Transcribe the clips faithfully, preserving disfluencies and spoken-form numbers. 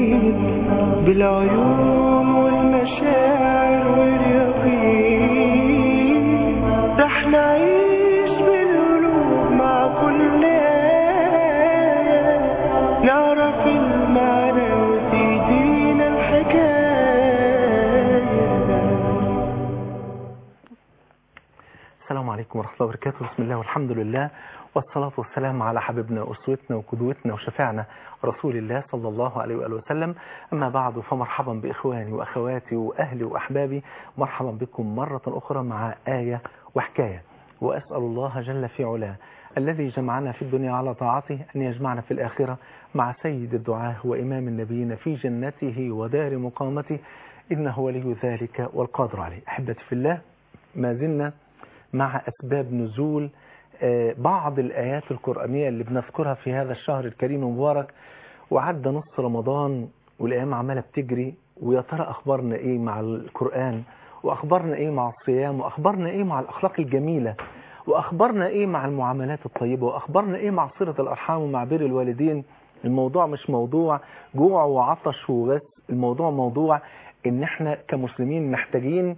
بالعيون والمشاعر واليقين رح نعيش بالقلوب مع كل آية نعرف المعنى وتهدينا الحكاية. السلام عليكم ورحمة الله وبركاته. بسم الله والحمد لله والصلاة والسلام على حبيبنا وأسوتنا وقدوتنا وشفيعنا رسول الله صلى الله عليه وآله وسلم. أما بعد فمرحبا بإخواني وأخواتي وأهلي وأحبابي، مرحبا بكم مرة أخرى مع آية وحكاية. وأسأل الله جل في علاه الذي جمعنا في الدنيا على طاعته أن يجمعنا في الآخرة مع سيد الدعاة وإمام النبيين في جنته ودار مقامته، إنه ولي ذلك والقادر عليه. أحبتي في الله، ما زلنا مع أسباب نزول بعض الآيات القرآنية اللي بنذكرها في هذا الشهر الكريم المبارك. وعدى نص رمضان والأيام عمالة بتجري، ويا ترى أخبارنا إيه مع القرآن، وأخبارنا إيه مع الصيام، وأخبارنا إيه مع الأخلاق الجميلة، وأخبارنا إيه مع المعاملات الطيبة، وأخبارنا إيه مع صلة الأرحام ومع بر الوالدين. الموضوع مش موضوع جوع وعطش وبس، الموضوع موضوع إن إحنا كمسلمين محتاجين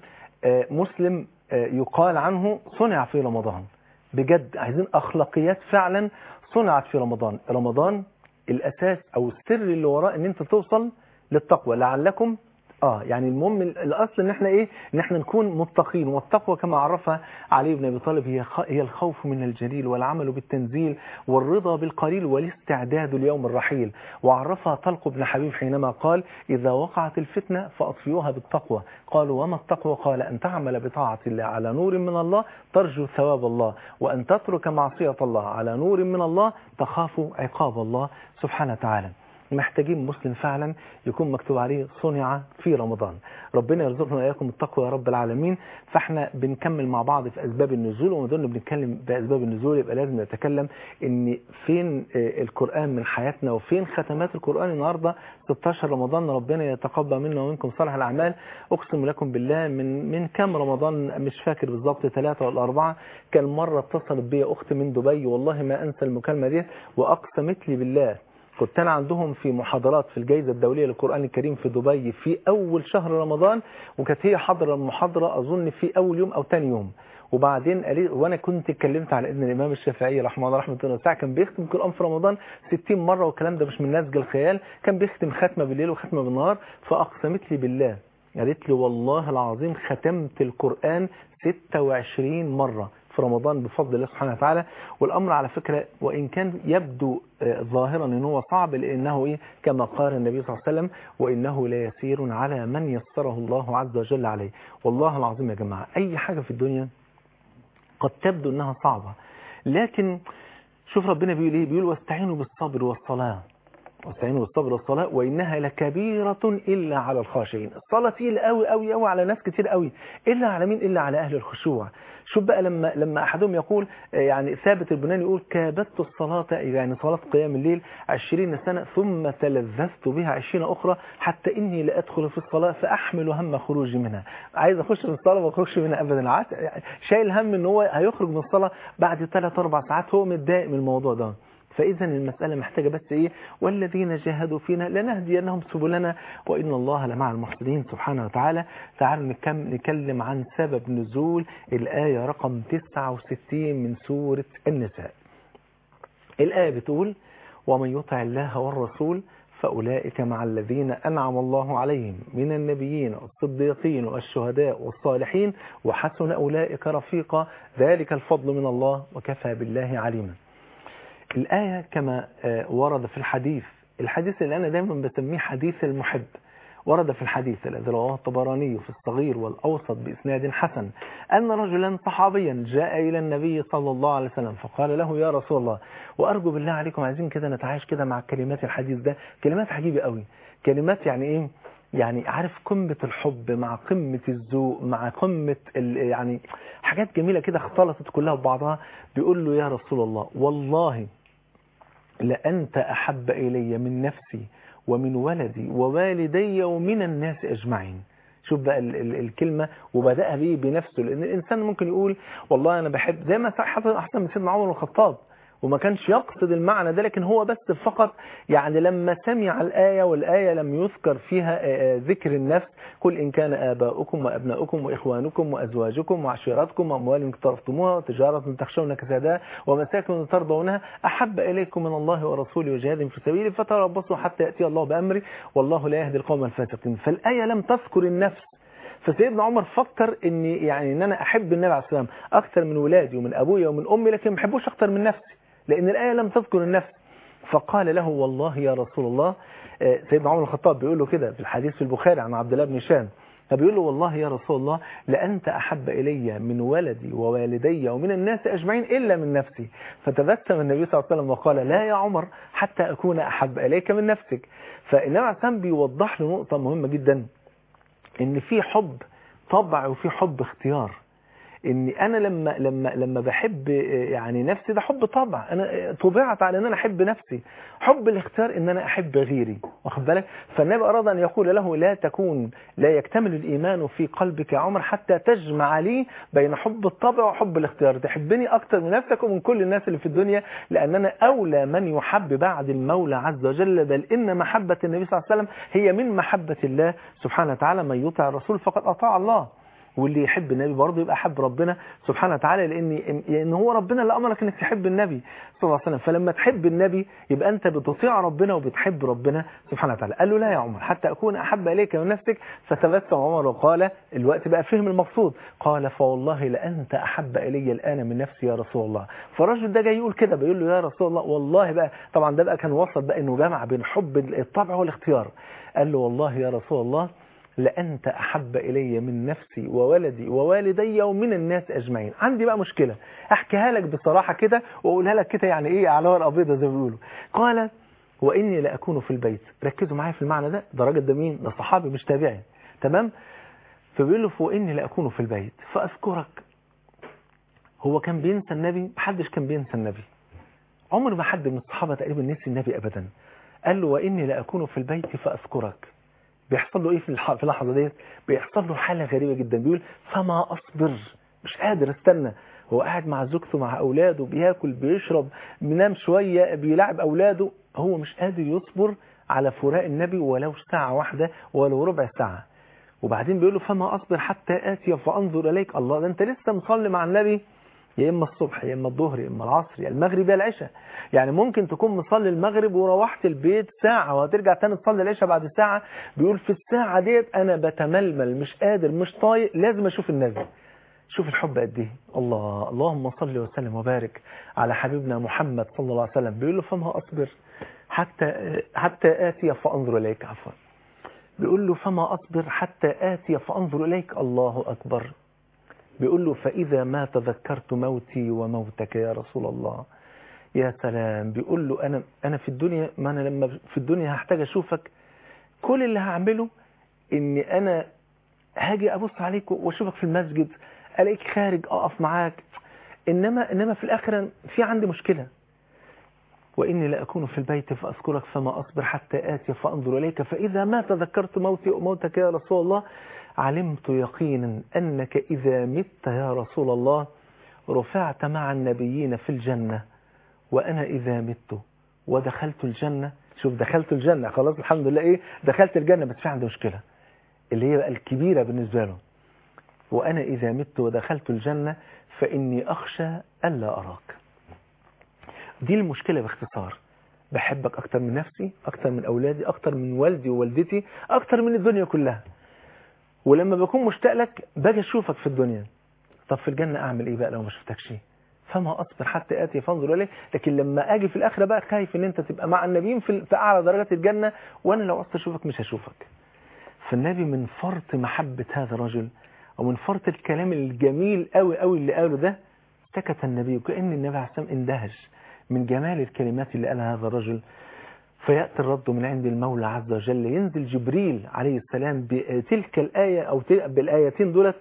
مسلم يقال عنه صنع في رمضان. بجد عايزين أخلاقيات فعلا صنعت في رمضان. رمضان الأساس أو السر اللي وراء إن أنت توصل للتقوى لعلكم آه يعني المهم الأصل إن إحنا إيه إن إحنا نكون متقين. والتقوى كما عرفها علي بن أبي طالب هي هي الخوف من الجليل والعمل بالتنزيل والرضا بالقليل والاستعداد ليوم الرحيل. وعرفها طلق بن حبيب حينما قال: إذا وقعت الفتنة فأطفئوها بالتقوى. قالوا: وما التقوى؟ قال: أن تعمل بطاعة الله على نور من الله ترجو ثواب الله، وأن تترك معصية الله على نور من الله تخاف عقاب الله سبحانه وتعالى. محتاجين مسلم فعلا يكون مكتوب عليه صنع في رمضان. ربنا يرزقنا وإياكم التقوى يا رب العالمين. فاحنا بنكمل مع بعض في أسباب النزول، وما دون بنتكلم بأسباب النزول يبقى لازم نتكلم إن فين القرآن من حياتنا وفين ختمات القرآن. النهاردة ستة عشر رمضان، ربنا يتقبل منا ومنكم صالح الأعمال. أقسم لكم بالله من من كام رمضان مش فاكر بالظبط، ثلاثة ولا أربعة، كان مرة اتصلت بي أخت من دبي، والله ما أنسى المكالمة دي، وأقسمت لي بالله كنت أنا عندهم في محاضرات في الجائزة الدولية للقرآن الكريم في دبي في أول شهر رمضان، وكانت هي حضر المحاضرة أظن في أول يوم أو تاني يوم. وبعدين قال، وأنا كنت اتكلمت على إن الإمام الشافعي رحمه الله رحمة الله وسعه كان بيختم القرآن في رمضان ستين مرة، والكلام ده مش من نسج الخيال، كان بيختم ختمة بالليل وختمة بالنهار. فأقسمت لي بالله، قالت لي والله العظيم ختمت القرآن ستة وعشرين مرة في رمضان بفضل الله سبحانه وتعالى. والأمر على فكرة وإن كان يبدو ظاهرا إن هو صعب، لأنه إيه كما قال النبي صلى الله عليه وسلم: وإنه ليسير على من يسره الله عز وجل عليه. والله العظيم يا جماعة أي حاجة في الدنيا قد تبدو أنها صعبة، لكن شوف ربنا بيقول إيه، بيقول: واستعينوا بالصبر والصلاة واستعينوا بالصبر والصلاة وإنها لكبيرة إلا على الخاشعين. الصلاة تقيل قوي قوي قوي على ناس كتير قوي، إلا على مين؟ إلا على أهل الخشوع. شوف بقى لما لما أحدهم يقول، يعني ثابت البناني يقول: كابدت الصلاة، يعني صلاة قيام الليل عشرين سنة ثم تلذذت بها عشرين أخرى حتى إني لأدخل في الصلاة فأحمل هم خروجي منها. عايز أخش من الصلاة ما أخرجش منها أبدا، شايل هم إن هو هيخرج من الصلاة بعد ثلاث أربع ساعات، هو متضايق من الموضوع ده. فإذا المسألة محتاجة بس إيه؟ والذين جاهدوا فينا لنهدينهم سبلنا وإن الله لمع المحسنين سبحانه وتعالى. تعالوا نتكلم عن سبب نزول الآية رقم تسعة وستين من سورة النساء. الآية بتقول: ومن يطع الله والرسول فأولئك مع الذين أنعم الله عليهم من النبيين والصديقين والشهداء والصالحين وحسن أولئك رفيقا ذلك الفضل من الله وكفى بالله عليما. الآية كما ورد في الحديث، الحديث اللي أنا دايما بسميه حديث المحب، ورد في الحديث الذي رواه الطبراني في الصغير والأوسط بإسناد حسن أن رجلا صحابيا جاء إلى النبي صلى الله عليه وسلم فقال له: يا رسول الله، وأرجو بالله عليكم عايزين كده نتعايش كده مع كلمات الحديث ده، كلمات عجيبة قوي، كلمات يعني إيه؟ يعني عارف قمة الحب مع قمة الذوق مع قمة يعني حاجات جميلة كده اختلطت كلها ببعضها. بيقول له: يا رسول الله، والله لأنت أحب إلي من نفسي ومن ولدي ووالدي ومن الناس أجمعين. شوف بقى ال ال الكلمة، وبدأها به بنفسه، لأن الإنسان ممكن يقول والله أنا بحب، زي ما حصل أحسن من سيدنا عمر بن الخطاب، وما كانش يقصد المعنى ده، لكن هو بس فقط يعني لما سمع الآية والآية لم يذكر فيها ذكر النفس، قل إن كان آباؤكم وأبناؤكم وإخوانكم وأزواجكم وعشيرتكم وأموال اقترفتموها وتجارة تخشون كسادها ومساكن ترضونها أحب إليكم من الله ورسوله وجهاد في سبيله فتربصوا حتى يأتي الله بأمره والله لا يهدي القوم الفاسقين. فالآية لم تذكر النفس، فسيدنا عمر فكر ان يعني ان انا احب النبي عليه السلام اكثر من ولادي ومن ابويا ومن امي، لكن ما احبوش اكثر من نفسي لان الايه لم تذكر النفس. فقال له والله يا رسول الله، سيدنا عمر الخطاب بيقول له كده في الحديث في البخاري عن عبد الله بن هشام، فبيقول له والله يا رسول الله لأنت أحب إلي من ولدي ووالدي ومن الناس أجمعين إلا من نفسي. فتبسم النبي صلى الله عليه وسلم وقال لا يا عمر حتى أكون أحب إليك من نفسك. فالنبي عليه السلام بيوضح له نقطة مهمة جدا، ان في حب طبع وفي حب اختيار. ان انا لما لما لما بحب يعني نفسي ده حب طبع، انا طبعت على ان انا احب نفسي. حب الاختيار ان انا احب غيري، واخد بالك؟ فالنبي اراد ان يقول له لا تكون لا يكتمل الايمان في قلبك يا عمر حتى تجمع لي بين حب الطبع وحب الاختيار، تحبني اكتر من نفسك ومن كل الناس اللي في الدنيا، لان انا اولى من يحب بعد المولى عز وجل، بل ان محبه النبي صلى الله عليه وسلم هي من محبه الله سبحانه وتعالى. من يطع الرسول فقد اطاع الله، واللي يحب النبي برضه يبقى حب ربنا سبحانه وتعالى، لان لان هو ربنا اللي امرك انك تحب النبي صلى الله عليه وسلم. فلما تحب النبي يبقى انت بتطيع ربنا وبتحب ربنا سبحانه وتعالى. قال له لا يا عمر حتى اكون احب اليك من نفسك. فتبسم عمر وقال، الوقت بقى فهم المقصود، قال فوالله لانت احب الي الان من نفسي يا رسول الله. فالرجل ده جاي يقول كده، بيقول له يا رسول الله والله بقى، طبعا ده بقى كان وسط بقى انه جمع بين حب الطبع والاختيار. قال له والله يا رسول الله لأنت أحب إلي من نفسي وولدي ووالدي ومن الناس أجمعين. عندي بقى مشكلة أحكيها لك بصراحة كده وأقولها لك كده يعني إيه على ورقة بيضاء زي ما بيقولوا. قال وإني لأكون في البيت، ركزوا معايا في المعنى ده، ده راجل ده مين؟ ده صحابي مش تابعي، تمام؟ فبيقول له وإني لأكون في البيت فأذكرك. هو كان بينسى النبي؟ محدش كان بينسى النبي، عمر ما حد من الصحابة تقريبا نسي النبي أبدا. قال له وإني لأكون في البيت فأذكرك. بيحصل له ايه في اللحظه ديت؟ بيحصل له حاله غريبه جدا، بيقول فما اصبر، مش قادر استنى. هو قاعد مع زوجته مع اولاده، بياكل بيشرب بينام شويه بيلاعب اولاده، هو مش قادر يصبر على فراق النبي ولو ساعه واحده ولو ربع ساعه. وبعدين بيقول له فما اصبر حتى اتي فانظر اليك. الله، ده انت لسه مصلي مع النبي يا اما الصبح يا اما الظهر يا اما العصر يا المغرب يا العشاء، يعني ممكن تكون مصلي المغرب وروحت البيت ساعة وهترجع تاني تصلي العشاء بعد ساعة. بيقول في الساعة ديت انا بتململ، مش قادر مش طايق، لازم اشوف النبي. شوف الحب قد ايه. الله، اللهم صل وسلم وبارك على حبيبنا محمد صلى الله عليه وسلم. بيقول له فما اصبر حتى حتى اتي فانظر اليك. عفوا، بيقول له فما اصبر حتى اتي فانظر اليك. الله اكبر. بيقول له فإذا ما تذكرت موتي وموتك يا رسول الله. يا سلام. بيقول له أنا أنا في الدنيا، ما أنا لما في الدنيا هحتاج أشوفك، كل اللي هعمله إني أنا هاجي أبص عليك وأشوفك في المسجد، ألاقيك خارج أقف معاك، إنما إنما في الآخرة في عندي مشكلة. وإني لا أكون في البيت فأذكرك فما أصبر حتى آتي فأنظر إليك فإذا ما تذكرت موتي وموتك يا رسول الله علمت يقينا أنك إذا مت يا رسول الله رفعت مع النبيين في الجنة، وأنا إذا مت ودخلت الجنة. شوف، دخلت الجنة خلاص الحمد لله، إيه دخلت الجنة، بس في عندي مشكلة اللي هي بقى الكبيرة بالنسبة له. وأنا إذا مت ودخلت الجنة فإني أخشى ألا أراك. دي المشكلة باختصار. بحبك أكتر من نفسي، أكتر من أولادي، أكتر من والدي ووالدتي، أكتر من الدنيا كلها. ولما بكون مشتاق لك باجي أشوفك في الدنيا. طب في الجنة أعمل إيه بقى لو ما شفتكش؟ فما أصبر حتى آتي فانظر إليه. لكن لما أجي في الآخرة بقى خايف إن أنت تبقى مع النبيين في أعلى درجات الجنة، وأنا لو أصلا أشوفك مش هشوفك. فالنبي من فرط محبة هذا الرجل ومن فرط الكلام الجميل قوي قوي اللي قاله ده سكت النبي، وكأن النبي عليه الصلاة والسلام اندهش من جمال الكلمات اللي قالها هذا الرجل. فيأتي الرد من عند المولى عز وجل، ينزل جبريل عليه السلام بتلك الآية أو بالآيتين دولت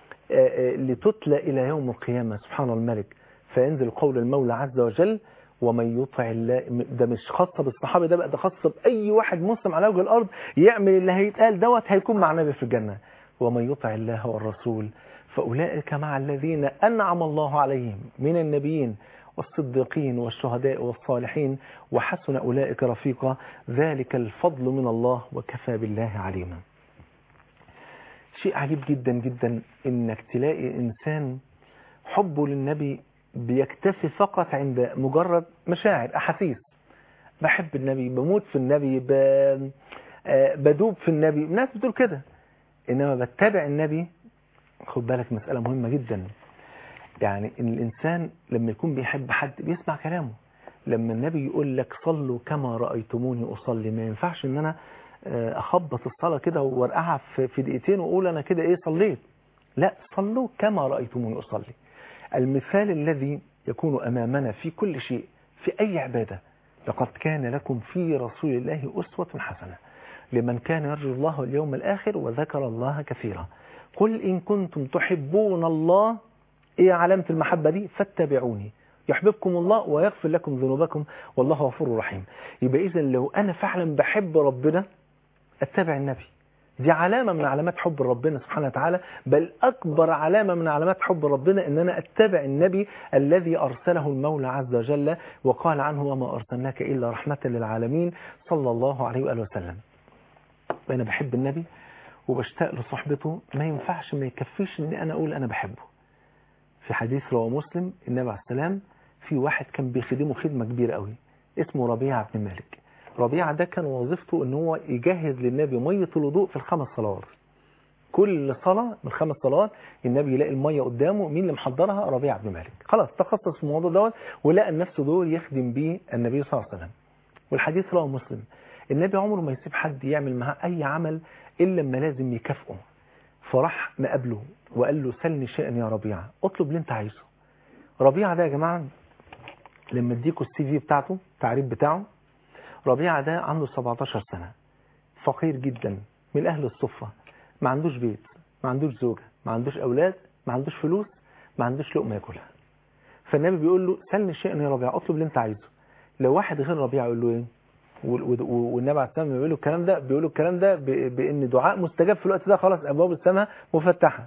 لتتلى إلى يوم القيامة. سبحان الملك. فينزل قول المولى عز وجل ومن يطع الله. ده مش خاصة بالصحابة، ده بقى ده خاصة بأي واحد مسلم على وجه الأرض يعمل اللي هيتقال دوت هيكون مع النبي في الجنة. ومن يطع الله والرسول فأولئك مع الذين أنعم الله عليهم من النبيين والصديقين والشهداء والصالحين وحسن أولئك رفيقا ذلك الفضل من الله وكفى بالله عليما. شيء عجيب جدا جدا إنك تلاقي إنسان حبه للنبي بيكتفي فقط عند مجرد مشاعر أحاسيس، بحب النبي، بموت في النبي، بدوب في النبي، الناس بتقول كده. إنما بتابع النبي، خد بالك مسألة مهمة جدا، يعني إن الإنسان لما يكون بيحب حد بيسمع كلامه. لما النبي يقول لك صلوا كما رأيتموني أصلي، ما ينفعش إن أنا أخبط الصلاة كده وارقعها في دقيقتين وأقول أنا كده إيه صليت. لا، صلوا كما رأيتموني أصلي. المثال الذي يكون أمامنا في كل شيء، في أي عبادة، لقد كان لكم في رسول الله أسوة حسنة لمن كان يرجو الله اليوم الآخر وذكر الله كثيرا. قل إن كنتم تحبون الله، إيه علامة المحبة دي؟ فاتبعوني يحببكم الله ويغفر لكم ذنوبكم والله غفور رحيم. يبقى إذن لو أنا فعلا بحب ربنا اتبع النبي، دي علامة من علامات حب ربنا سبحانه وتعالى، بل أكبر علامة من علامات حب ربنا إن أنا أتبع النبي الذي أرسله المولى عز وجل وقال عنه وما أرسلناك إلا رحمة للعالمين صلى الله عليه وآله وسلم. وأنا بحب النبي وبشتاق لصحبته، ما ينفعش ما يكفيش إن أنا أقول أنا بحبه. في حديث رواه مسلم النبي عليه السلام في واحد كان بيخدمه خدمة كبيرة قوي اسمه ربيعة بن مالك. ربيعة ده كان وظيفته ان هو يجهز للنبي مية الوضوء في الخمس صلوات. كل صلاة من الخمس صلوات النبي يلاقي المية قدامه، مين اللي محضرها؟ ربيعة بن مالك. خلاص تخصص في الموضوع دوت ولقى النفس دول يخدم بيه النبي صلى الله عليه وسلم. والحديث رواه مسلم النبي عمره ما يسيب حد يعمل معاه اي عمل الا لما لازم يكافئه. فراح مقابله وقال له سلني شيئا يا ربيعة، اطلب اللي انت عايزه. ربيعة ده يا جماعة لما اديكوا السي في بتاعته التعريف بتاعه، ربيعة ده عنده سبعتاشر سنة، فقير جدا، من أهل الصفة، ما عندوش بيت، ما عندوش زوجة، ما عندوش أولاد، ما عندوش فلوس، ما عندوش لقمة ياكلها. فالنبي بيقول له سلني شيئا يا ربيعة، اطلب اللي انت عايزه. لو واحد غير ربيعة يقول له ايه؟ والنبي عليه السلام بيقول له الكلام ده بيقول له الكلام ده بان دعاء مستجاب في الوقت ده، خلاص ابواب السماء مفتحة.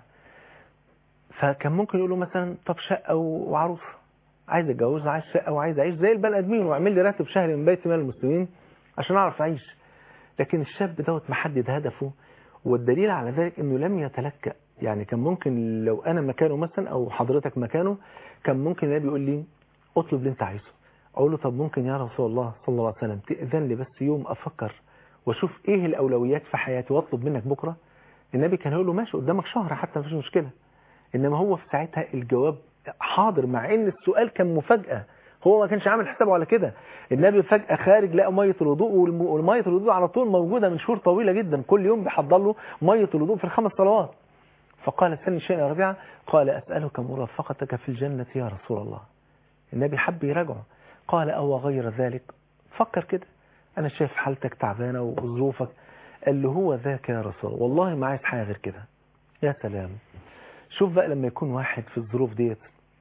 فكان ممكن يقول له مثلا طب شقة وعروسة، عايز اتجوز، عايز شقة وعايز اعيش زي البني ادمين واعمل لي راتب شهري من بيت مال المسلمين عشان اعرف اعيش. لكن الشاب دوت محدد هدفه، والدليل على ذلك انه لم يتلكأ. يعني كان ممكن لو انا مكانه مثلا او حضرتك مكانه كان ممكن النبي يقول لي اطلب اللي انت عايزه، اقول له طب ممكن يا رسول الله صلى الله عليه وسلم تأذن لي بس يوم افكر واشوف ايه الاولويات في حياتي واطلب منك بكره. النبي كان يقول له ماشي قدامك شهر حتى مفيش مشكله. انما هو في ساعتها الجواب حاضر، مع ان السؤال كان مفاجأة، هو ما كانش عامل حسابه على كده. النبي فجأة خارج لقى مية الوضوء، والمية الوضوء على طول موجودة من شهور طويلة جدا، كل يوم بيحضر له مية الوضوء في الخمس صلوات. فقال سلني شيئا يا ربيعة، قال أسألك مرافقتك في الجنة يا رسول الله. النبي حب يراجعه، قال أو غير ذلك، فكر كده، أنا شايف حالتك تعبانة وظروفك. قال له هو ذاك يا رسول الله، والله ما عايز حاجة غير كده. يا سلام، شوف بقى لما يكون واحد في الظروف ديت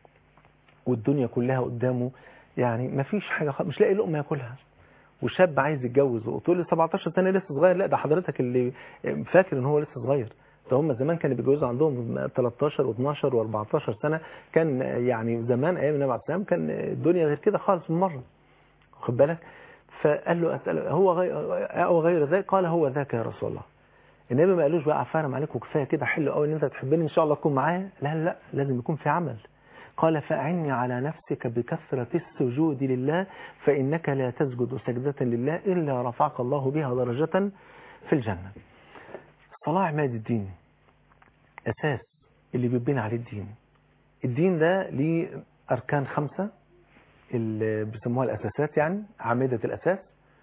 والدنيا كلها قدامه، يعني ما فيش حاجة خ... مش لاقي لقمة ياكلها، وشاب عايز يتجوز وتقول لي سبعتاشر سنة لسه صغير. لا، ده حضرتك اللي فاكر ان هو لسه صغير، ده هم زمان كانوا بيتجوزوا عندهم تلتاشر واتناشر واربعتاشر سنة. كان يعني زمان ايام النبي عليه السلام كان الدنيا غير كده خالص من مرة، خد بالك. فقال له أسأله هو غير او غير ذلك، قال هو ذاك يا رسول الله. النبي ما قالوش بقى عفارم عليك وكفايه كده، حلو قوي ان انت تحبني ان شاء الله تكون معايا، لا لا لازم يكون في عمل. قال فأعني على نفسك بكثرة السجود لله فإنك لا تسجد سجدة لله إلا رفعك الله بها درجة في الجنة. الصلاة عماد الدين، أساس اللي بيبني عليه الدين. الدين ده ليه أركان خمسة اللي بيسموها الأساسات، يعني عميدة الأساس،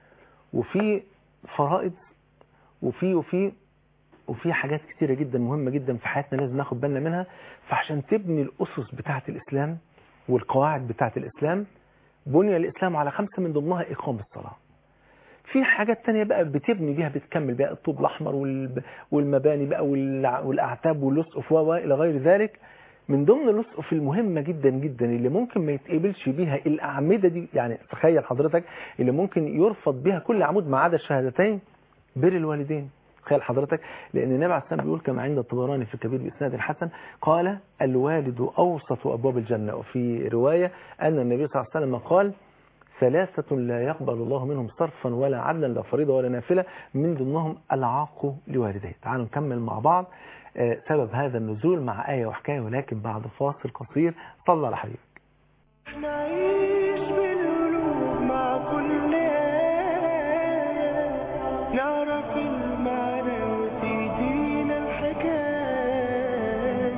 وفي فرائض، وفي وفي وفي حاجات كتيرة جدا مهمة جدا في حياتنا لازم ناخد بالنا منها. فعشان تبني الأسس بتاعة الإسلام والقواعد بتاعة الإسلام، بني الإسلام على خمسة من ضمنها إقامة الصلاة. في حاجات تانية بقى بتبني بيها، بتكمل بقى الطوب الأحمر والمباني بقى والأعتاب واللصف وإلى غير ذلك. من ضمن اللصف المهمة جدا جدا اللي ممكن ما يتقبلش بيها الأعمدة دي، يعني تخيل حضرتك اللي ممكن يرفض بيها كل عمود ما عدا الشهادتين، بر الوالدين. تخيل حضرتك، لأن النبي عليه السلام بيقول كما عند الطبراني في الكبير بإسناد الحسن قال الوالد أوسط أبواب الجنة. وفي رواية أن النبي صلى الله عليه وسلم قال ثلاثة لا يقبل الله منهم صرفا ولا عدلا لا فريضة ولا نافلة من ضمنهم العاق لوالديه. تعالوا نكمل مع بعض سبب هذا النزول مع آية وحكاية، ولكن بعد فاصل قصير. صلى على حبيبك. نعيش بالقلوب مع كل آية، نعرف المعنى وتدينا الحكاية.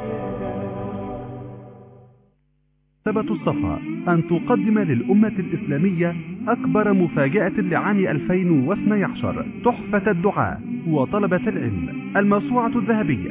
مكتبة الصفا أن تقدم للأمة الإسلامية أكبر مفاجأة لعام ألفين واثني عشر، تحفة الدعاء وطلبة العلم، الموسوعة الذهبية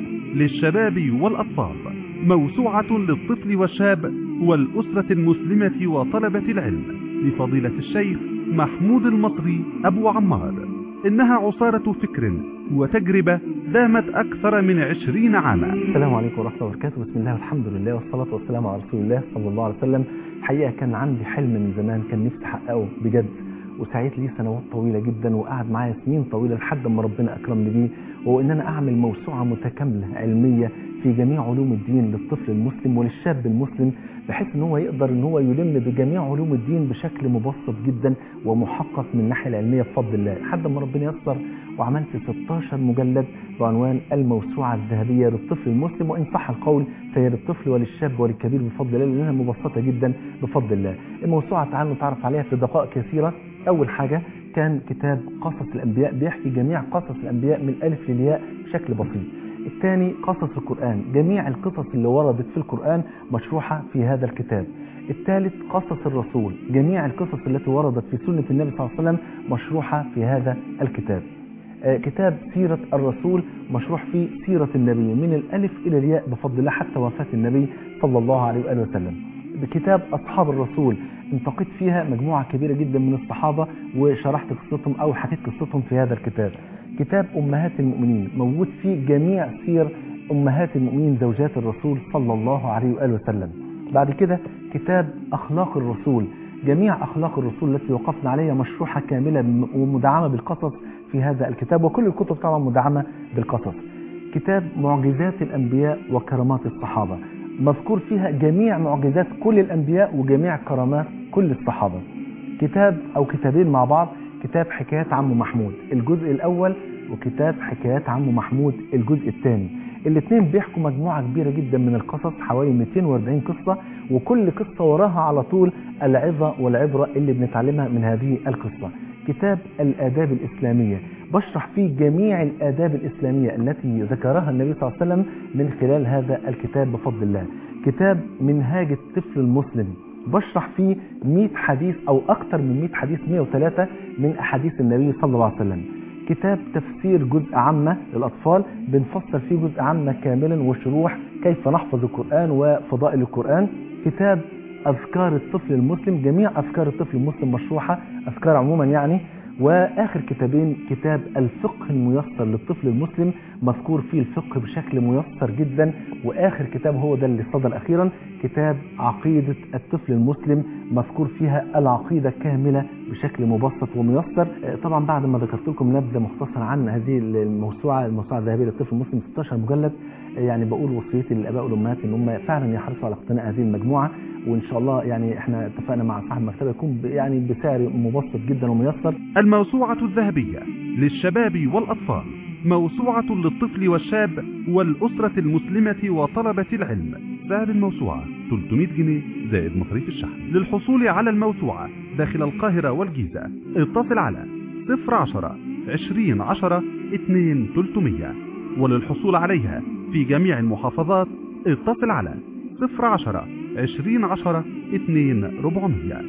للشباب والأطفال، موسوعة للطفل والشاب والأسرة المسلمة وطلبة العلم، لفضيلة الشيخ محمود المصري أبو عمار. إنها عصارة فكر وتجربة دامت أكثر من عشرين عاما. السلام عليكم ورحمة الله وبركاته. بسم الله والحمد لله والصلاة والسلام على رسول الله صلى الله عليه وسلم. حقيقة كان عندي حلم من زمان كان نفسي أحققه بجد، وسعيت لي سنوات طويلة جدا وقعد معايا سنين طويلة لحد ما ربنا أكرمني بيه، وهو إن أنا أعمل موسوعة متكاملة علمية في جميع علوم الدين للطفل المسلم وللشاب المسلم، بحيث ان هو يقدر ان هو يلم بجميع علوم الدين بشكل مبسط جدا ومحقق من الناحيه العلميه بفضل الله، لحد ما ربنا ييسر وعملت ستاشر مجلد بعنوان الموسوعه الذهبيه للطفل المسلم، وان صح القول فهي للطفل وللشاب وللكبير بفضل الله، لانها مبسطه جدا بفضل الله. الموسوعه تعالوا نتعرف عليها في دقائق كثيره. اول حاجه كان كتاب قصص الانبياء بيحكي جميع قصص الانبياء من الالف للياء بشكل بسيط. الثاني قصص القرآن، جميع القصص اللي وردت في القرآن مشروحة في هذا الكتاب. الثالث قصص الرسول، جميع القصص التي وردت في سنة النبي صلى الله عليه وسلم مشروحة في هذا الكتاب. آه كتاب سيرة الرسول مشروح فيه سيرة النبي من الألف إلى الياء بفضل الله حتى وفاة النبي صلى الله عليه وآله وسلم. بكتاب أصحاب الرسول انتقيت فيها مجموعة كبيرة جدا من الصحابة وشرحت قصتهم أو حكيت قصتهم في هذا الكتاب. كتاب أمهات المؤمنين موجود فيه جميع سير أمهات المؤمنين زوجات الرسول صلى الله عليه وآله وسلم. بعد كده كتاب أخلاق الرسول، جميع أخلاق الرسول التي وقفنا عليها مشروحة كاملة ومدعمة بالقصص في هذا الكتاب، وكل الكتب طبعا مدعمة بالقصص. كتاب معجزات الأنبياء وكرامات الصحابة، مذكور فيها جميع معجزات كل الأنبياء وجميع كرامات كل الصحابة. كتاب أو كتابين مع بعض، كتاب حكايات عم محمود الجزء الأول وكتاب حكايات عم محمود الجزء الثاني. الاثنين بيحكوا مجموعة كبيرة جدا من القصص، حوالي مئتين وأربعين قصة، وكل قصة وراها على طول العظة والعبرة اللي بنتعلمها من هذه القصة. كتاب الآداب الإسلامية بشرح فيه جميع الآداب الإسلامية التي ذكرها النبي صلى الله عليه وسلم من خلال هذا الكتاب بفضل الله. كتاب منهاج الطفل المسلم بشرح فيه مئة حديث أو أكثر من مئة حديث، مئة وثلاثة من أحاديث النبي صلى الله عليه وسلم. كتاب تفسير جزء عامة للأطفال بنفسر فيه جزء عامة كاملا وشروح كيف نحفظ القرآن وفضائل القرآن. كتاب أذكار الطفل المسلم، جميع أذكار الطفل المسلم مشروحة، أذكار عموما يعني. وآخر كتابين كتاب الفقه الميسر للطفل المسلم، مذكور فيه الفقه بشكل ميسر جدا. وآخر كتاب هو ده اللي صدر أخيرا، كتاب عقيدة الطفل المسلم، مذكور فيها العقيدة كاملة بشكل مبسط وميسر. طبعا بعد ما ذكرت لكم نبذة مختصرة عن هذه الموسوعة الموسوعة الذهبية للطفل المسلم ستاشر مجلد، يعني بقول وصيتي للآباء والأمهات إن هم فعلا يحرصوا على اقتناء هذه المجموعة، وإن شاء الله يعني احنا اتفقنا مع صاحب المكتبة يكون يعني بسعر مبسط جدا وميسر. الموسوعة الذهبية للشباب والأطفال، موسوعة للطفل والشاب والأسرة المسلمة وطلبة العلم. سعر الموسوعة ثلاثمئة جنيه زائد مصاريف الشحن. للحصول على الموسوعة داخل القاهرة والجيزة اتصل على صفر عشرة عشرين عشرة اثنين ثلاثمئة، وللحصول عليها في جميع المحافظات اتصل على صفر عشرة عشرين عشرة اثنين أربعمئة.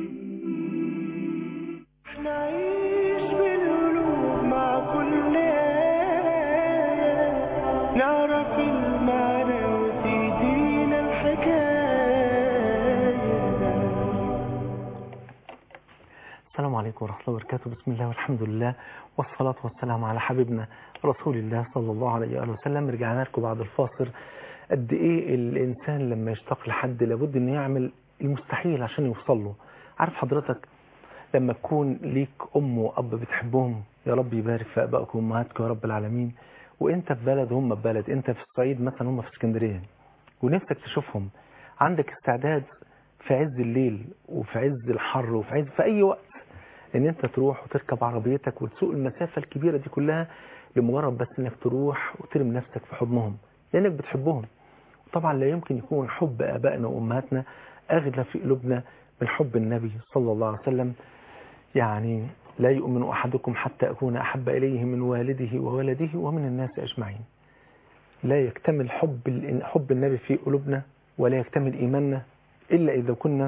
نعيش بالقلوب مع كل آية، نعرف المعنى وتدينا الحكاية. السلام عليكم ورحمة الله وبركاته. بسم الله والحمد لله والصلاة والسلام على حبيبنا رسول الله صلى الله عليه وآله وسلم. رجعنا لكم بعد الفاصل. قد ايه الانسان لما يشتاق لحد لابد انه يعمل المستحيل عشان يوصل له. عارف حضرتك لما تكون ليك ام واب بتحبهم، يا رب يبارك في ابائكم وامهاتكم يا رب العالمين، وانت في بلد وهم في بلد، انت في الصعيد مثلا هم في اسكندريه، ونفسك تشوفهم، عندك استعداد في عز الليل وفي عز الحر وفي عز في اي وقت ان انت تروح وتركب عربيتك وتسوق المسافه الكبيره دي كلها لمجرد بس انك تروح وترمي نفسك في حضنهم لانك بتحبهم. طبعا لا يمكن يكون حب ابائنا وامهاتنا اغلى في قلوبنا من حب النبي صلى الله عليه وسلم. يعني لا يؤمن احدكم حتى اكون احب اليه من والده وولده ومن الناس اجمعين. لا يكتمل حب حب النبي في قلوبنا ولا يكتمل ايماننا الا اذا كنا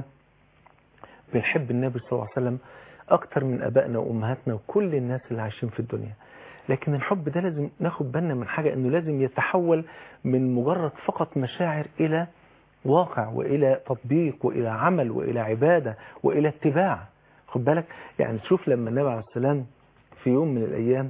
بنحب النبي صلى الله عليه وسلم اكتر من ابائنا وامهاتنا وكل الناس اللي عايشين في الدنيا. لكن الحب ده لازم ناخد بالنا من حاجة، انه لازم يتحول من مجرد فقط مشاعر الى واقع والى تطبيق والى عمل والى عبادة والى اتباع. خد بالك يعني تشوف لما النبي عليه السلام في يوم من الايام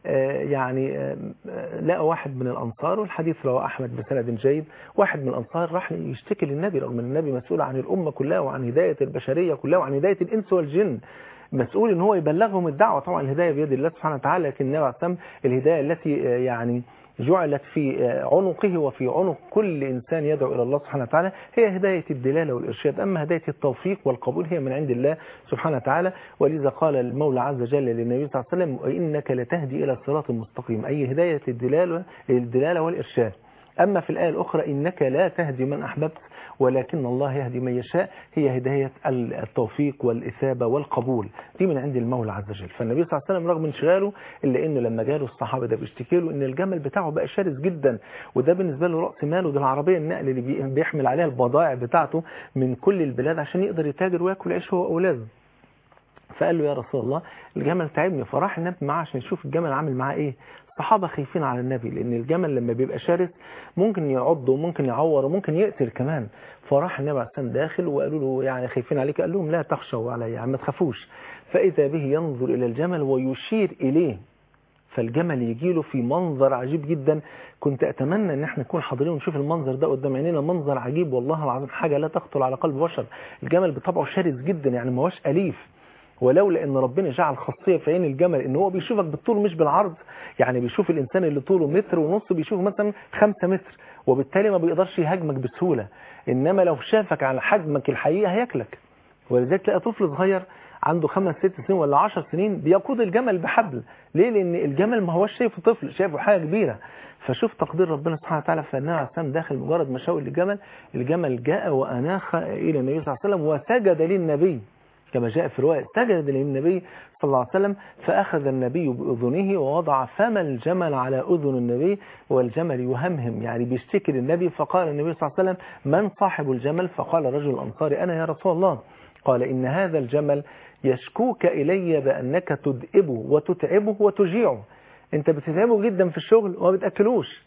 يعني لقى واحد من الانصار، والحديث رواه احمد بسند جيد، واحد من الانصار راح يشتكي للنبي رغم ان النبي مسؤول عن الامة كلها وعن هداية البشرية كلها وعن هداية الانس والجن، مسؤول ان هو يبلغهم الدعوة. طبعا الهداية بيد الله سبحانه وتعالى، لكن النبي عليه السلام الهداية التي يعني جعلت في عنقه وفي عنق كل إنسان يدعو إلى الله سبحانه وتعالى هي هداية الدلالة والإرشاد. أما هداية التوفيق والقبول هي من عند الله سبحانه وتعالى. ولذا قال المولى عز وجل للنبي صلى الله عليه وسلم وإنك لتهدي إلى الصراط المستقيم، أي هداية الدلالة, الدلالة والإرشاد. أما في الآية الأخرى إنك لا تهدي من أحببت ولكن الله يهدي من يشاء، هي هداية التوفيق والإثابة والقبول، دي من عند المولى عز وجل. فالنبي صلى الله عليه وسلم رغم انشغاله إلا إنه لما جاله الصحابة ده بيشتكي له إن الجمل بتاعه بقى شرس جدا، وده بالنسبة له رأس ماله، ده العربية النقل اللي بيحمل عليها البضائع بتاعته من كل البلاد عشان يقدر يتاجر وياكل عيش هو وأولاده. فقال له يا رسول الله الجمل تعبني، فراح النبي معاه عشان يشوف الجمل عامل معاه ايه. الصحابة خايفين على النبي لان الجمل لما بيبقى شرس ممكن يعض وممكن يعور وممكن يقتل كمان. فراح النبي عليه السلام داخل وقالوا له يعني خايفين عليك، قال لهم لا تخشوا علي يعني ما تخافوش. فإذا به ينظر إلى الجمل ويشير إليه، فالجمل يجي له في منظر عجيب جدا. كنت أتمنى ان احنا نكون حاضرين ونشوف المنظر ده قدام عينينا، منظر عجيب والله العظيم، حاجة لا تخطر على قلب بشر. الجمل بطبعه شرس جدا يعني ما هوش أليف، ولولا ان ربنا جعل خاصيه في عين الجمل ان هو بيشوفك بالطول مش بالعرض، يعني بيشوف الانسان اللي طوله متر ونص بيشوف مثلا خمسة متر، وبالتالي ما بيقدرش يهاجمك بسهوله. انما لو شافك على حجمك الحقيقي هياكلك. ولذلك تلاقي طفل صغير عنده خمس ست سنين ولا عشر سنين بيقود الجمل بحبل. ليه؟ لان الجمل ما هوش شايفه طفل، شايفه حاجه كبيره. فشوف تقدير ربنا سبحانه وتعالى. فالنبي عليه السلام داخل مجرد ما شاور للجمل، الجمل جاء واناخ الى النبي صلى الله عليه وسلم وسجد للنبي كما جاء في رواية، سجد للنبي صلى الله عليه وسلم. فأخذ النبي بأذنه ووضع فم الجمل على أذن النبي والجمل يهمهم يعني بيشتكي للنبي. فقال النبي صلى الله عليه وسلم من صاحب الجمل؟ فقال رجل الأنصاري أنا يا رسول الله. قال إن هذا الجمل يشكوك إلي بأنك تدئبه وتتعبه وتجيعه، أنت بتتعبه جدا في الشغل وما بتأكلوش.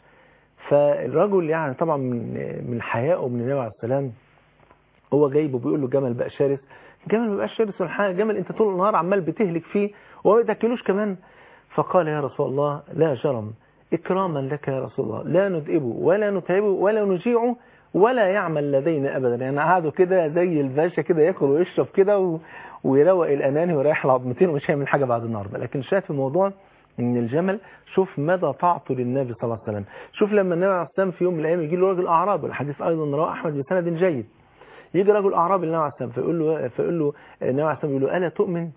فالرجل يعني طبعا من من حيائه من النبي عليه السلام هو جايبه بيقول له جمل بقى شرس، الجمل ما بقاش شرس ولا حاجه، الجمل انت طول النهار عمال بتهلك فيه وما بتاكلوش كمان. فقال يا رسول الله لا جرم اكراما لك يا رسول الله لا ندئبه ولا نتعبه ولا نجيعه ولا يعمل لدينا ابدا. يعني قعدوا كده زي الباشا كده ياكل ويشرب كده و... ويروق الاناني ويريح العظمتين ومش هيعمل حاجه بعد النهارده. لكن شايف في الموضوع ان الجمل شوف مدى طاعته للنبي صلى الله عليه وسلم. شوف لما النبي عليه السلام في يوم من الايام يجي له راجل اعرابي، الحديث ايضا رواه احمد بسند جيد، يجي رجل اعرابي للنبي عليه السلام فيقول له فيقول له النبي عليه السلام يقول له الا تؤمن؟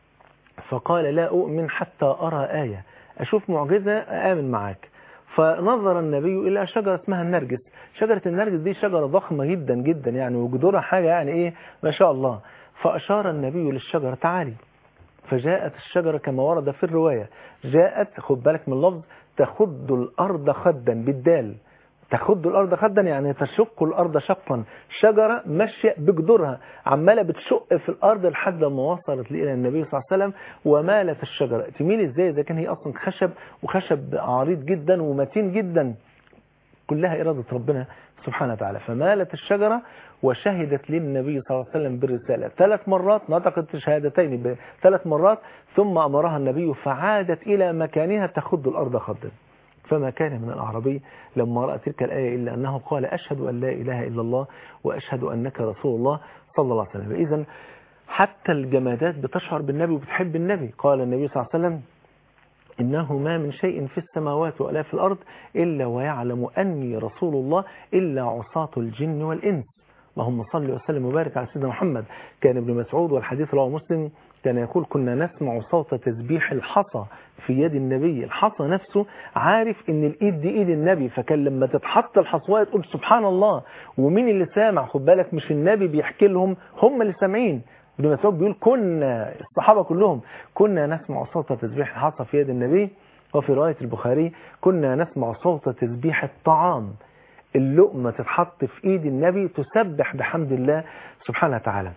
فقال لا اؤمن حتى ارى ايه، اشوف معجزه امن معاك. فنظر النبي الى شجره اسمها النرجس. شجره النرجس دي شجره ضخمه جدا جدا يعني وجذورها حاجه يعني ايه ما شاء الله. فاشار النبي للشجره تعالي، فجاءت الشجره كما ورد في الروايه، جاءت خد بالك من اللفظ تخد الارض خدا بالدال، تخد الأرض خدا يعني تشق الأرض شقا. شجرة ماشية بجذورها عمالة بتشق في الأرض لحد ما وصلت إلى النبي صلى الله عليه وسلم. ومالت الشجرة تميل إزاي إذا كان هي أصلا خشب وخشب عريض جدا ومتين جدا، كلها إرادة ربنا سبحانه وتعالى. فمالت الشجرة وشهدت للنبي صلى الله عليه وسلم بالرسالة ثلاث مرات، نطقت شهادتين بثلاث مرات، ثم أمرها النبي فعادت إلى مكانها تخد الأرض خدا. فما كان من الأعرابي لما رأى تلك الآية إلا أنه قال أشهد أن لا إله إلا الله وأشهد أنك رسول الله صلى الله عليه وسلم. إذن حتى الجمادات بتشعر بالنبي وبتحب النبي. قال النبي صلى الله عليه وسلم إنه ما من شيء في السماوات ولا في الأرض إلا ويعلم أني رسول الله إلا عصاة الجن والإنس. اللهم صل وسلم وبارك على سيدنا محمد. كان ابن مسعود والحديث رواه مسلم كان يقول كنا نسمع صوت تسبيح الحصى في يد النبي. الحصى نفسه عارف ان الايد دي ايد النبي، فكان لما تتحط الحصوايه تقول سبحان الله. ومين اللي سامع؟ خد بالك مش النبي بيحكي لهم، هم اللي سامعين. ابن مسعود بيقول كنا الصحابه كلهم كنا نسمع صوت تسبيح الحصى في يد النبي. وفي روايه البخاري كنا نسمع صوت تسبيح الطعام، اللقمه تتحط في ايد النبي تسبح بحمد الله سبحانه وتعالى.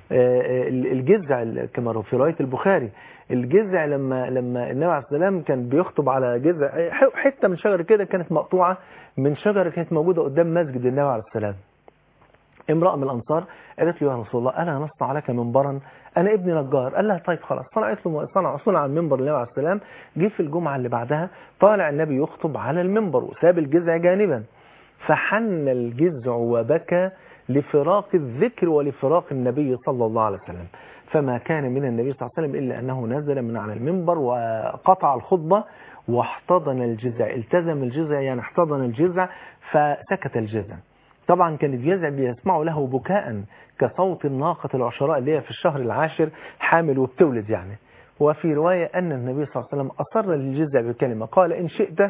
الجذع كما في روايه البخاري، الجذع لما لما النبي عليه السلام كان بيخطب على جذع حته من شجره كده كانت مقطوعه من شجره كانت موجوده قدام مسجد النبي عليه السلام. امراه من الانصار قالت له يا رسول الله انا نصنع لك منبرا، انا ابني نجار. قال لها طيب خلاص. صنعت له صنع صنع المنبر النبي عليه السلام. جه في الجمعه اللي بعدها طالع النبي يخطب على المنبر وساب الجذع جانبا، فحن الجذع وبكى لفراق الذكر ولفراق النبي صلى الله عليه وسلم. فما كان من النبي صلى الله عليه وسلم إلا أنه نزل من على المنبر وقطع الخطبة واحتضن الجذع. التزم الجذع يعني احتضن الجذع فسكت الجذع. طبعا كان الجذع بيسمعوا له بكاء كصوت الناقة العشراء اللي هي في الشهر العاشر حامل وبتولد يعني. وفي رواية أن النبي صلى الله عليه وسلم أصر للجذع بكلمة قال إن شئت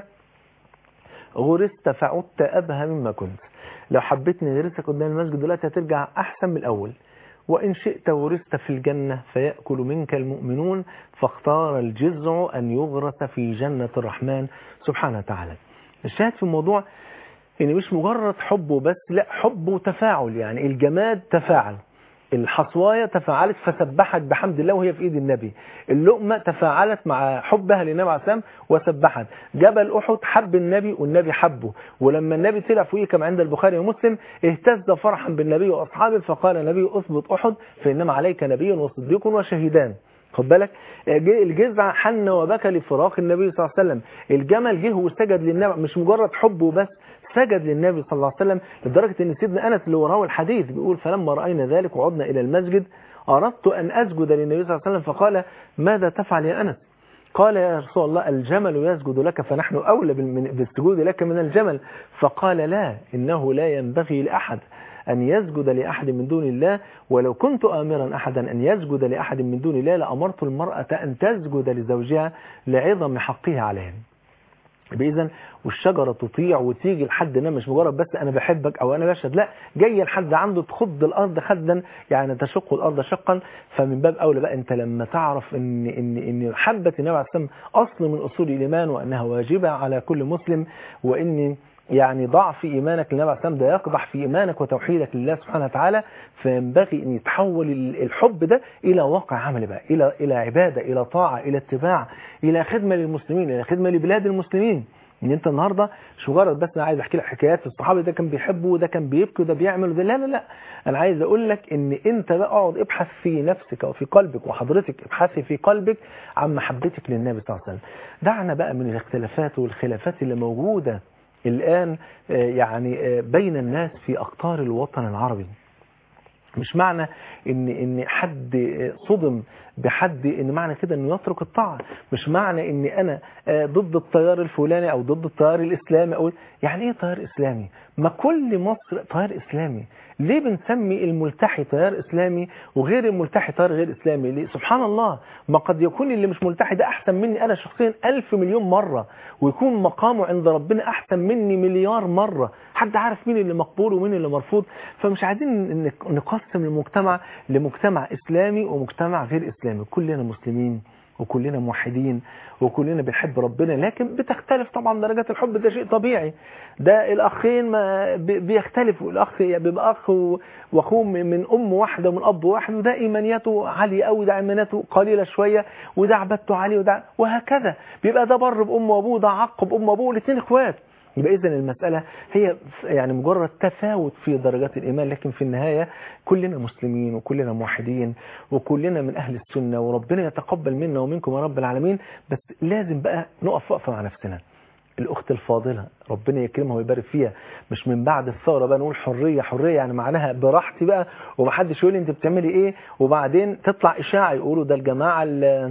غرست فعدت أبهى مما كنت. لو حبيت نغرسك قدام المسجد دلوقتي هترجع أحسن من الأول. وإن شئت ورثت في الجنة فيأكل منك المؤمنون. فاختار الجذع أن يغرس في جنة الرحمن سبحانه وتعالى. الشاهد في الموضوع إن مش مجرد حب وبس، لا حب وتفاعل. يعني الجماد تفاعل، الحصواية تفاعلت فسبحت بحمد الله وهي في ايد النبي، اللقمة تفاعلت مع حبها للنبي عليه السلام وسبحت، جبل أحد حب النبي والنبي حبه، ولما النبي طلع فوقيه كما عند البخاري ومسلم اهتز فرحا بالنبي وأصحابه فقال النبي أثبت أحد فإنما عليك نبي وصديق وشهيدان. خد بالك الجذع حن وبكى لفراق النبي صلى الله عليه وسلم. الجمل جه وسجد للنبي، مش مجرد حب وبس، سجد للنبي صلى الله عليه وسلم لدرجة ان سيدنا أنس اللي وراه الحديث بيقول فلما رأينا ذلك وعدنا إلى المسجد أردت أن أسجد للنبي صلى الله عليه وسلم فقال ماذا تفعل يا أنس؟ قال يا رسول الله الجمل يسجد لك فنحن أولى بالسجود لك من الجمل. فقال لا، إنه لا ينبغي لأحد أن يسجد لأحد من دون الله، ولو كنت آمرا أحدا أن يسجد لأحد من دون الله لأمرت المرأة أن تسجد لزوجها لعظم حقها عليهم. بإذن والشجرة تطيع وتيجي لحد انها مش مجرد بس أنا بحبك أو أنا بشهد، لا جاية لحد عنده تخض الأرض خدا يعني تشق الأرض شقا. فمن باب أولى بقى أنت لما تعرف إن إن إن حبة النبي عليه السلام أصل من أصول الإيمان وأنها واجبة على كل مسلم، وإن يعني ضعف إيمانك للنبي عليه السلام ده يقضح في إيمانك وتوحيدك لله سبحانه وتعالى، فينبغي أن يتحول الحب ده إلى واقع عملي بقى، إلى إلى عبادة، إلى طاعة، إلى اتباع، إلى خدمة للمسلمين، إلى خدمة لبلاد المسلمين. ان انت النهارده مش مجرد بس انا عايز احكي لك حكايات الصحابه ده كان بيحبه وده كان بيبكي وده بيعمل وده، لا لا لا، انا عايز اقول لك ان انت بقى اقعد ابحث في نفسك وفي قلبك، وحضرتك ابحثي في قلبك عن محبتك للنبي صلى الله عليه وسلم. دعنا بقى من الاختلافات والخلافات اللي موجوده الان يعني بين الناس في اقطار الوطن العربي. مش معنى ان ان حد صدم بحد ان معنى كده انه يترك الطاعه، مش معنى ان انا ضد التيار الفلاني او ضد التيار الاسلامي او يعني ايه تيار اسلامي؟ ما كل مصر تيار اسلامي. ليه بنسمي الملتحي تيار اسلامي وغير الملتحي تيار غير اسلامي؟ ليه؟ سبحان الله، ما قد يكون اللي مش ملتحي ده احسن مني انا شخصيا ألف مليون مره، ويكون مقامه عند ربنا احسن مني مليار مره. حد عارف مين اللي مقبول ومين اللي مرفوض؟ فمش عايزين نقسم المجتمع لمجتمع اسلامي ومجتمع غير اسلامي. كلنا مسلمين وكلنا موحدين وكلنا بنحب ربنا، لكن بتختلف طبعا درجات الحب، ده شيء طبيعي. ده الاخين ما بيختلفوا، الاخ بيبقى اخ واخوه من ام واحده ومن اب واحد، وده ايمانياته عاليه قوي، ده ايمانياته قليله شويه، وده عبادته عاليه، وده وهكذا. بيبقى ده بر بامه وابوه، ده عق بامه وابوه، الاثنين اخوات. يبقى إذن المسألة هي يعني مجرد تفاوت في درجات الإيمان، لكن في النهاية كلنا مسلمين وكلنا موحدين وكلنا من أهل السنة، وربنا يتقبل منا ومنكم يا رب العالمين. بس لازم بقى نقف وقفة مع نفسنا. الأخت الفاضلة ربنا يكرمها ويبارك فيها، مش من بعد الثورة بقى نقول حرية حرية يعني معناها براحتي بقى ومحدش يقول لي أنت بتعملي إيه، وبعدين تطلع إشاعة يقولوا ده الجماعة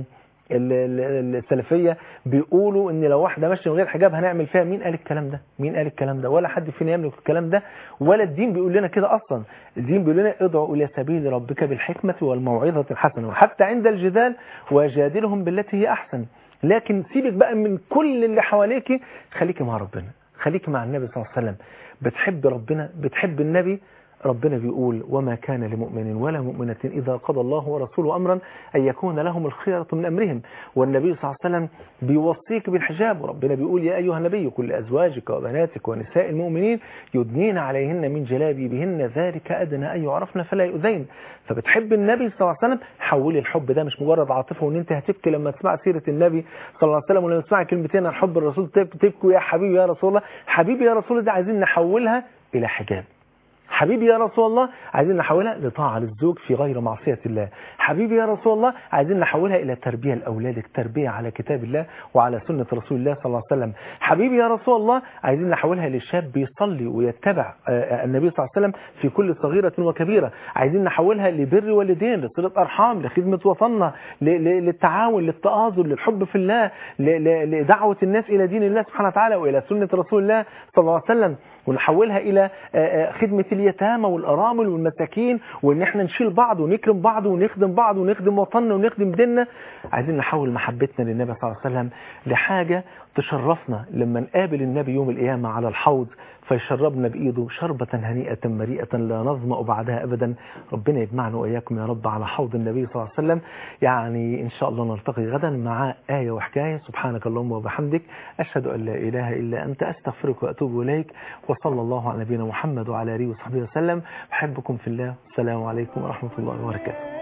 السلفية بيقولوا ان لو واحدة ماشية من غير حجاب هنعمل فيها. مين قال الكلام ده؟ مين قال الكلام ده؟ ولا حد فينا يملك الكلام ده، ولا الدين بيقول لنا كده اصلا. الدين بيقول لنا ادعوا الى سبيل ربك بالحكمة والموعظة الحسنة وحتى عند الجدال وجادلهم بالتي هي احسن. لكن سيبك بقى من كل اللي حواليك، خليكي مع ربنا، خليكي مع النبي صلى الله عليه وسلم. بتحب ربنا، بتحب النبي، ربنا بيقول وما كان لمؤمن ولا مؤمنة إذا قضى الله ورسوله أمرا أن يكون لهم الخيرة من أمرهم. والنبي صلى الله عليه وسلم بيوصيك بالحجاب، وربنا بيقول يا أيها النبي كل أزواجك وبناتك ونساء المؤمنين يدنين عليهن من جلابيبهن ذلك أدنى أن يعرفن فلا يؤذين. فبتحب النبي صلى الله عليه وسلم، حولي الحب ده مش مجرد عاطفة وان انت هتبكي لما تسمع سيرة النبي صلى الله عليه وسلم، ولما تسمع كلمتين عن حب الرسول تبكوا يا حبيبي يا رسول الله. حبيبي يا رسول الله ده عايزين نحولها إلى حجاب. حبيبي يا رسول الله عايزين نحولها لطاعة للزوج في غير معصية الله. حبيبي يا رسول الله عايزين نحولها إلى تربية لأولادك، تربية على كتاب الله وعلى سنة رسول الله صلى الله عليه وسلم. حبيبي يا رسول الله عايزين نحولها للشاب يصلي ويتبع النبي صلى الله عليه وسلم في كل صغيرة وكبيرة. عايزين نحولها لبر والدين، لصلة أرحام، لخدمة وطننا، للتعاون، للتآزر، للحب في الله، لدعوة الناس إلى دين الله سبحانه وتعالى وإلى سنة رسول الله صلى الله عليه وسلم. ونحولها إلى خدمة اليتامى والأرامل والمساكين، وإن احنا نشيل بعض ونكرم بعض ونخدم بعض ونخدم وطننا ونخدم ديننا. عايزين نحول محبتنا للنبي صلى الله عليه وسلم لحاجة تشرفنا لما نقابل النبي يوم القيامة على الحوض فيشربنا بإيده شربة هنيئة مريئة لا نظمأ بعدها أبدا. ربنا يجمعنا وإياكم يا رب على حوض النبي صلى الله عليه وسلم. يعني إن شاء الله نلتقي غدا مع آية وحكاية. سبحانك اللهم وبحمدك أشهد أن لا إله إلا أنت أستغفرك وأتوب إليك، وصلى الله على نبينا محمد وعلى آله وصحبه وسلم. أحبكم في الله. السلام عليكم ورحمة الله وبركاته.